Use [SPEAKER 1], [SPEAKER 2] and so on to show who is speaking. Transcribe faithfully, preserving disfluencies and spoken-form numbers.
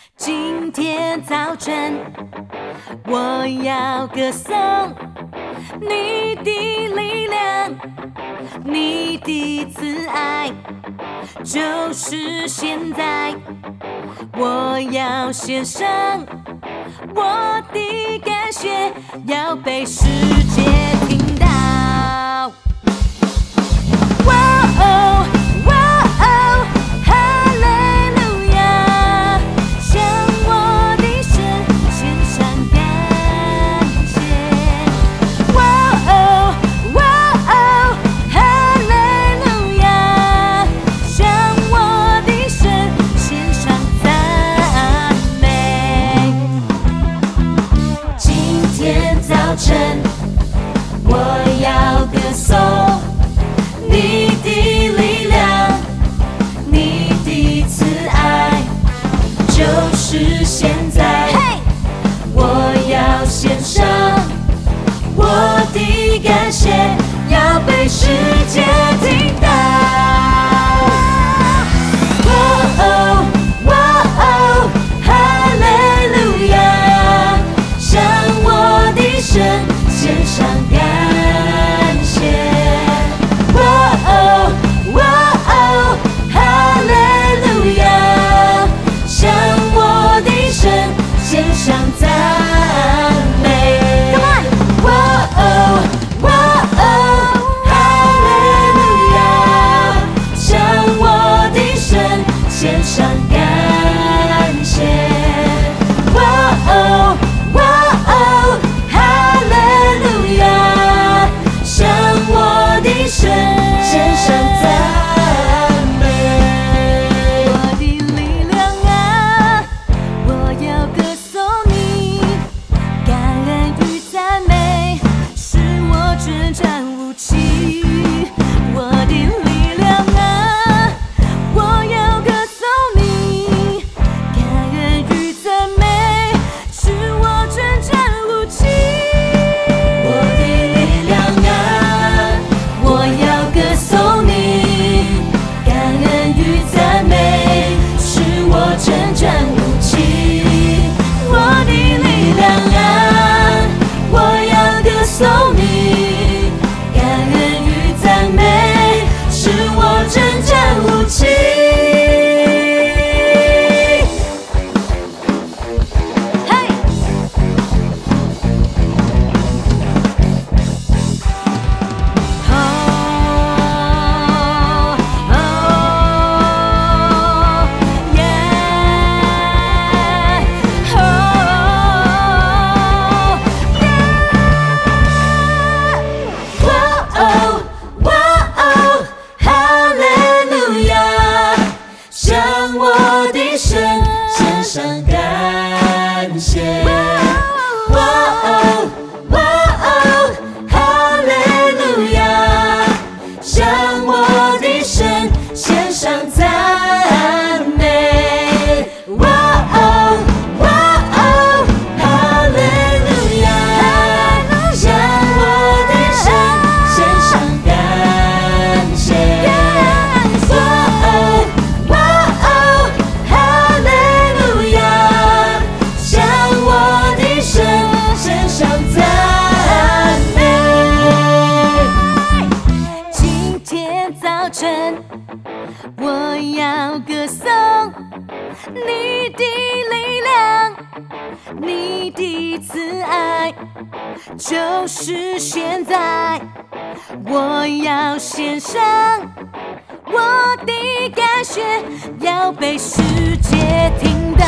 [SPEAKER 1] 今天早晨，我要歌颂你的力量，你的慈爱，就是现在。我要献上我的感谢，要被世界听到。哇哦！ 我要歌颂你的力量，你的慈爱，就是现在。我要献上我的感谢，要被世界听到。哦哦哦哦，哈利路亚，向我的神献上感谢，哇哦哇哦，哈利路亚，向我的神献上赞美。Come on， 哇哦哇哦，哈利路亚，向我的神献上感谢，哇哦哇哦。 神献上赞美，我的力量啊，我要歌颂你，感恩与赞美是我征战武器。我的力量啊，我要歌颂你，感恩与赞美是我征战武器。我的力量啊。 我要歌颂你，感恩与赞美是我征战武器。我的力量啊，我要歌颂你，感恩与赞美是我征战武器。嘿！ 献上感谢，哇哦哇哦，哈利路亚，向我的神献上赞美，哇哦哇哦，哈利路亚，向我的神献上感谢，哇哦哇哦。 我要歌颂你的力量，你的慈爱，就是现在。我要献上我的感谢，要被世界听到。